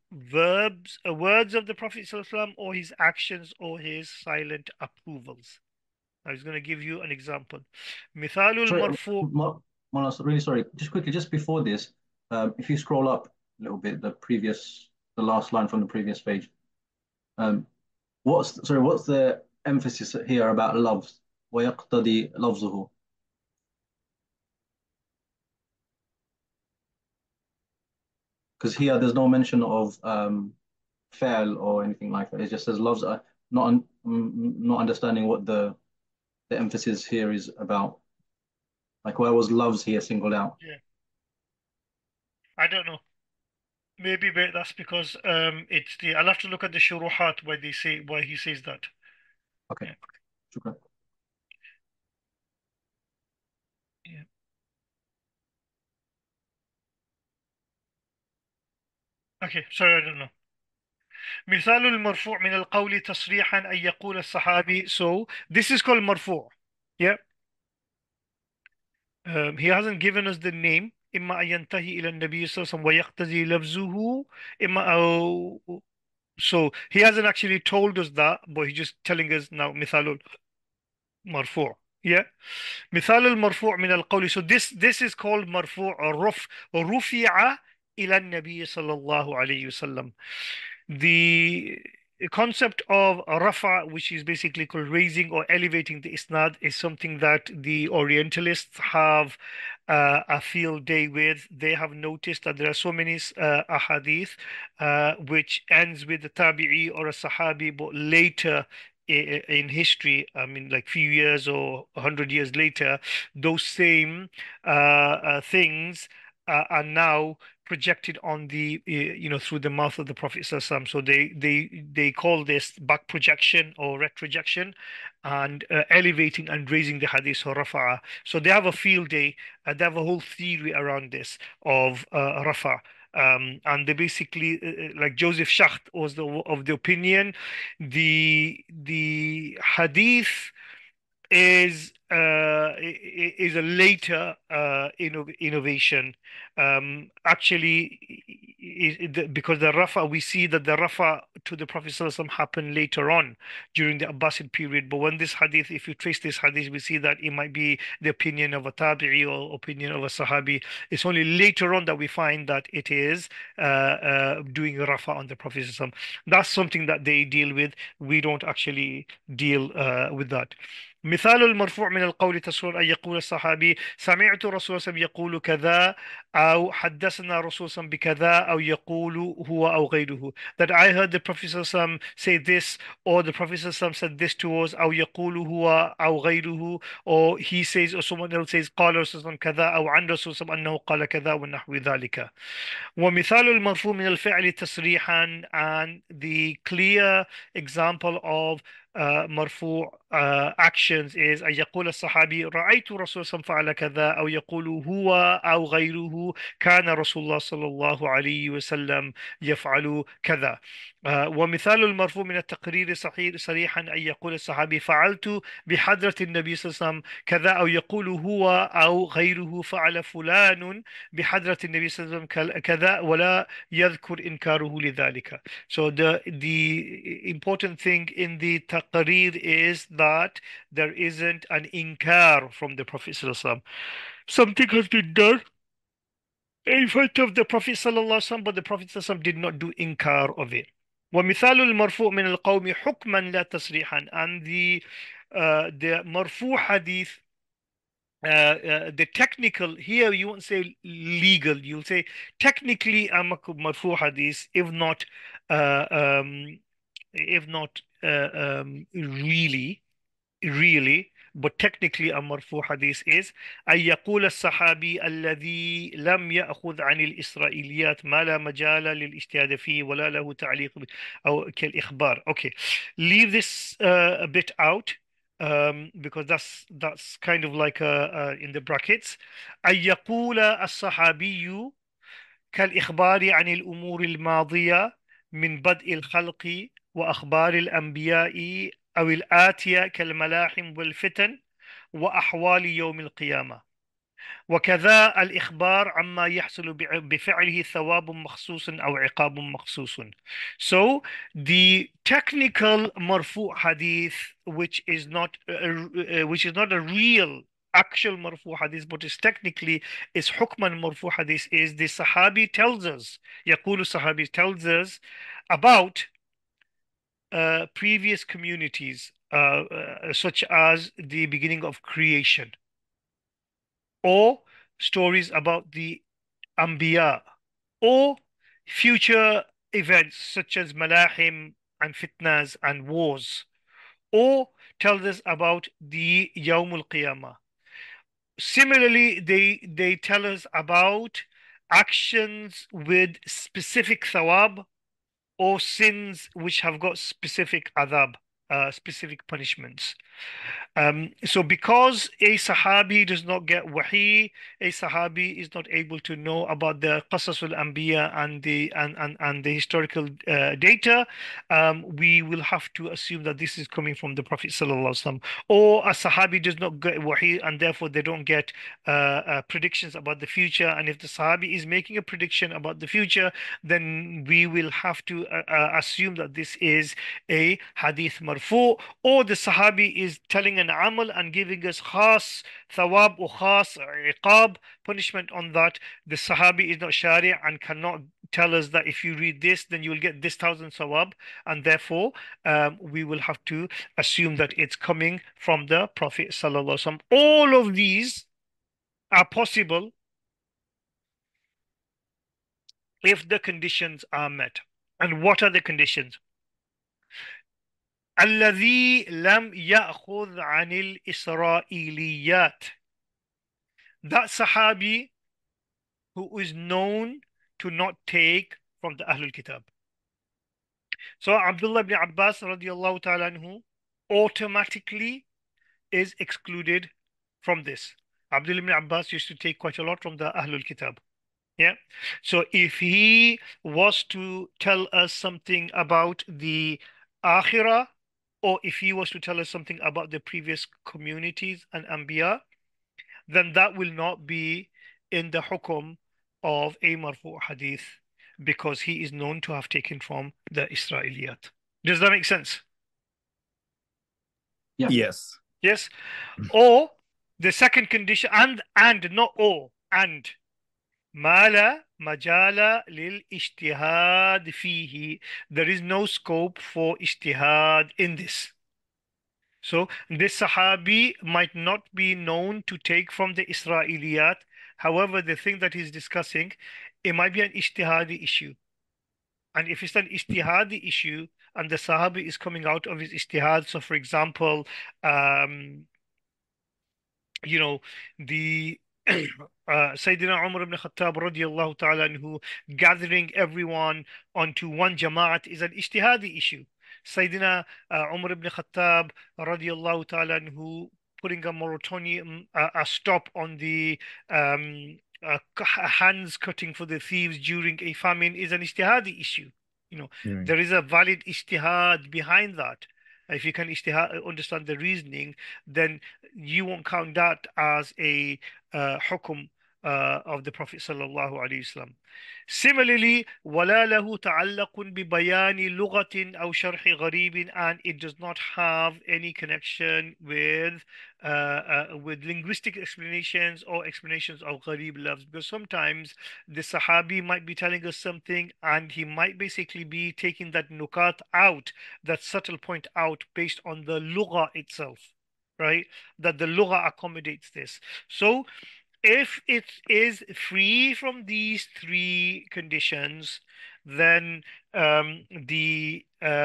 Speaker 1: words of the Prophet ﷺ, or his actions, or his silent approvals. I was going to give you an example. مثال
Speaker 3: Sorry,
Speaker 1: المرفوع.
Speaker 3: Really sorry. Just quickly, just before this, if you scroll up a little bit, the last line from the previous page. Um, what's the emphasis here about loves? ويقتضي لفظه. Because here there's no mention of fail or anything like that. It just says loves are not understanding what the emphasis here is about. Like why was loves here singled out?
Speaker 1: Yeah, I don't know. Maybe that's because it's the. I'll have to look at the shuruhat why they say why he says that.
Speaker 3: Okay,
Speaker 1: Yeah,
Speaker 3: shukran.
Speaker 1: yeah. Okay, sorry, I don't know. مثال المرفوع من القول تصريحا أن يقول الصحابي. So this is called مرفوع. Yeah. He hasn't given us the name. إما أن ينتهي إلى النبي صلى الله عليه وسلم ويقتضي لفظه إما أو. So he hasn't actually told us that, but he's just telling us now مثال المرفوع. Yeah. مثال المرفوع من القول. So this is called مرفوع رفع إلى النبي صلى الله عليه وسلم. The concept of rafa, which is basically called raising or elevating the isnad, is something that the Orientalists have a field day with. They have noticed that there are so many ahadith which ends with a tabi'i or a sahabi, but later in history, I mean, like few years or 100 years later, those same things are now projected on the through the mouth of the Prophet ﷺ. So they call this back projection or retrojection, and elevating and raising the hadith or rafa'a. So they have a field day, they have a whole theory around this of rafa. And they basically like Joseph Schacht was of the opinion the hadith is a later innovation. Actually, because the Rafa, we see that the Rafa to the Prophet ﷺ happened later on during the Abbasid period. But when this hadith, if you trace this hadith, we see that it might be the opinion of a tabi'i or opinion of a sahabi. It's only later on that we find that it is doing Rafa on the Prophet ﷺ. That's something that they deal with. We don't actually deal with that. مثال المرفوع من القول تصور أن يقول الصحابي سمعت رسول الله يقول كذا أو حدثنا رسول الله بكذا أو يقول هو أو غيره. That I heard the Prophet say this, or the Prophet said this to us, أو يقول هو أو غيره, or he says or someone else says قال رسول الله كذا أو عن رسول الله أنه قال كذا ونحو ذلك. ومثال المرفوع من الفعل تصريحا, and the clear example of مرفوع actions is أن يقول الصحابي رأيت رسول الله فعل كذا أو يقول هو أو غيره كان رسول الله صلى الله عليه وسلم يفعل كذا. ومثال المرفوع من التقرير صحيح صريحا أن يقول الصحابي فعلت بحضرة النبي صلى الله عليه وسلم كذا أو يقول هو أو غيره فعل فلان بحضرة النبي صلى الله عليه وسلم كذا ولا يذكر إنكاره لذلك. So the important thing in the taqrir is that there isn't an inkar from the Prophet صلى الله عليه وسلم. Something has been done in front of the Prophet صلى الله عليه وسلم, but the Prophet صلى الله عليه وسلم did not do inkar of it. ومثال المرفوع من القوم حكما لا تصريحا, and the مرفوع hadith, the technical here, you won't say legal, you'll say technically a marfu hadith, uh, um, if not really, but technically a marfu hadith is أن يقول الصحابي الذي لم يأخذ عن الإسرائيليات ما لا مجال للاجتهاد فيه ولا له تعليق أو كالإخبار. Okay, leave this a bit out, because that's kind of like in the brackets. أن يقول الصحابي كالإخبار عن الأمور الماضية من بدء الخلق وأخبار الأنبياء أو الآتية كالملاحم والفتن وأحوال يوم القيامة. وكذا الإخبار عما يحصل بفعله ثواب مخصوص أو عقاب مخصوص. So the technical مرفوع hadith, which is not a real actual مرفوع hadith, but is technically is حكما مرفوع hadith, is the Sahabi tells us, يقول الصحابي tells us about previous communities, such as the beginning of creation, or stories about the Anbiya, or future events such as Malahim and fitnas and wars, or tells us about the Yawmul Qiyamah. Similarly, they tell us about actions with specific thawab, or sins which have got specific adab, specific punishments. So because a Sahabi does not get wahi, a Sahabi is not able to know about the Qasasul Anbiya and the historical data, we will have to assume that this is coming from the Prophet Sallallahu Alaihi Wasallam. Or a Sahabi does not get wahi and therefore they don't get predictions about the future. And if the Sahabi is making a prediction about the future, then we will have to assume that this is a hadith marfu, or the Sahabi is telling an amal and giving us khas thawab or khas iqab, punishment on that. The Sahabi is not Shari' and cannot tell us that if you read this, then you will get this thousand thawab, and therefore we will have to assume that it's coming from the Prophet Sallallahu Alaihi Wasallam. All of these are possible if the conditions are met. And what are the conditions? الذي لم يأخذ عن الإسرائيليات. That Sahabi who is known to not take from the Ahlul Kitab. So Abdullah ibn Abbas radiallahu ta'ala anhu automatically is excluded from this. Abdullah ibn Abbas used to take quite a lot from the Ahlul Kitab. Yeah. So if he was to tell us something about the Akhirah, or if he was to tell us something about the previous communities and Anbiya, then that will not be in the hukum of a marfu hadith, because he is known to have taken from the Israeliyat. Does that make sense?
Speaker 3: Yeah.
Speaker 2: Yes.
Speaker 1: Yes. Or the second condition, and not or, and ما لا مجال للاجتهاد فيه. There is no scope for ijtihad in this. So this Sahabi might not be known to take from the Israeliyat. However, the thing that he's discussing, it might be an ijtihadi issue. And if it's an ijtihadi issue and the Sahabi is coming out of his ijtihad, so for example, the Sayyidina Umar ibn Khattab radiallahu ta'ala anhu gathering everyone onto one Jama'at is an ijtihadi issue. Sayyidina Umar ibn Khattab radiallahu ta'ala anhu putting a moratorium, a stop on the hands cutting for the thieves during a famine is an ijtihadi issue. There is a valid ijtihad behind that. If you can understand the reasoning, then you won't count that as a hukum of the Prophet sallallahu alaihi wasallam. Similarly, ولا له تعلق ببيان لغة أو شرح غريب, and it does not have any connection with linguistic explanations or explanations of gharib lafz, because sometimes the Sahabi might be telling us something and he might basically be taking that nukat out, that subtle point out, based on the lugha itself, right? That the lugha accommodates this. So if it is free from these three conditions, then the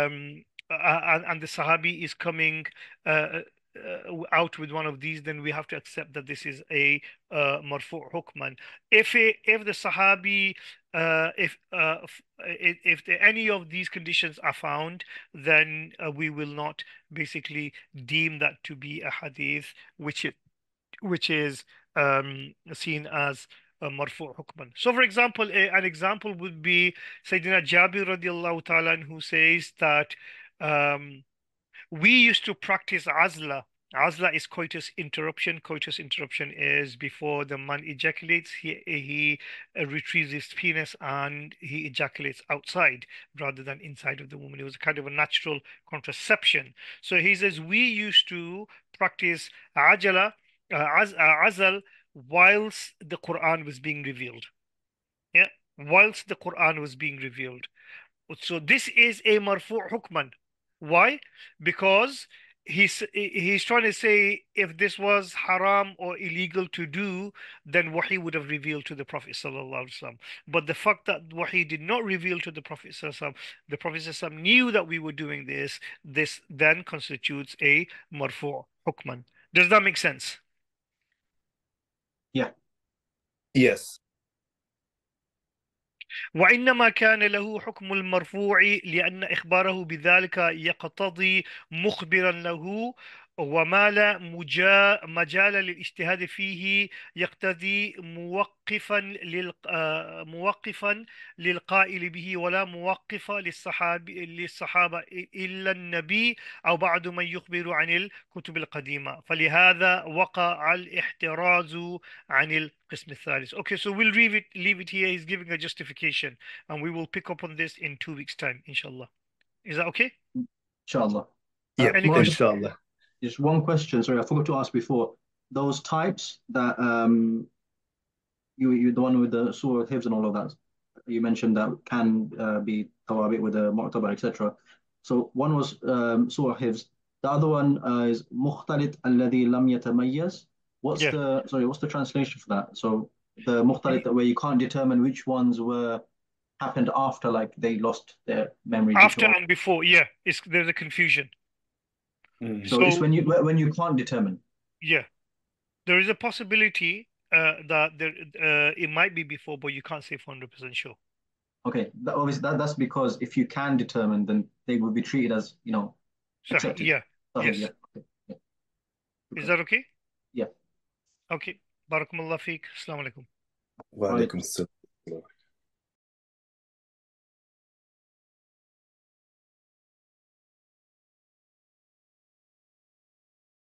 Speaker 1: Sahabi is coming out with one of these, then we have to accept that this is a marfu' hukman. If the Sahabi if any of these conditions are found, then we will not basically deem that to be a hadith which is seen as marfu' hukman. So for example, an example would be Sayyidina Jabir radiallahu ta'ala, who says that we used to practice azla Azla is coitus interruption. Coitus interruption is before the man ejaculates, he retrieves his penis and he ejaculates outside rather than inside of the woman. It was kind of a natural contraception. So he says we used to practice ajala, azal whilst the Quran was being revealed. Yeah, whilst the Quran was being revealed. So this is a marfu' hukman. Why? Because he's trying to say if this was haram or illegal to do, then wahi would have revealed to the Prophet sallallahu alaihi wasallam. But the fact that wahi did not reveal to the Prophet sallallahu alaihi wasallam, the Prophet sallallahu alaihi wasallam knew that we were doing this. This then constitutes a marfu' hukman. Does that make sense?
Speaker 3: Yeah.
Speaker 2: Yes.
Speaker 1: وإنما كان له حكم المرفوع لأن إخباره بذلك يقتضي مخبرا له وما لا مجال للاجتهاد فيه يقتضي موقفا للقائل به ولا موقف للصحابة إلا النبي أو بعض من يخبر عن الكتب القديمة فلهذا وقع الاحتراز عن القسم الثالث. Okay, so we'll leave it here. He's giving a justification and we will pick up on this in 2 weeks time, inshallah. Is that okay?
Speaker 3: Inshallah.
Speaker 2: Yeah,
Speaker 1: Any
Speaker 3: Marcus,
Speaker 2: inshallah.
Speaker 3: just one question. Sorry, I forgot to ask before. Those types that you the one with the Surah Hifz and all of that, you mentioned that can be tawabit with the Mu'tabar, etc. So one was Surah Hifz. The other one is Mukhtalit alladhi lam yatamayyaz.
Speaker 1: Yeah.
Speaker 3: What's the translation for that? So the Mukhtalit where you can't determine which ones were happened after, like they lost their memory
Speaker 1: After
Speaker 3: before.
Speaker 1: and before, yeah, there's a confusion.
Speaker 3: So it's when you can't determine.
Speaker 1: Yeah, there is a possibility that it might be before, but you can't say for 100% sure.
Speaker 3: Okay, obviously that's because if you can determine, then they will be treated as accepted.
Speaker 1: Yeah.
Speaker 3: Okay,
Speaker 1: Yes.
Speaker 3: yeah. Okay, yeah.
Speaker 1: Is that okay?
Speaker 3: Yeah.
Speaker 1: Okay. Barakallahu feek. Assalamu alaikum.
Speaker 2: Wa alaikum assalam.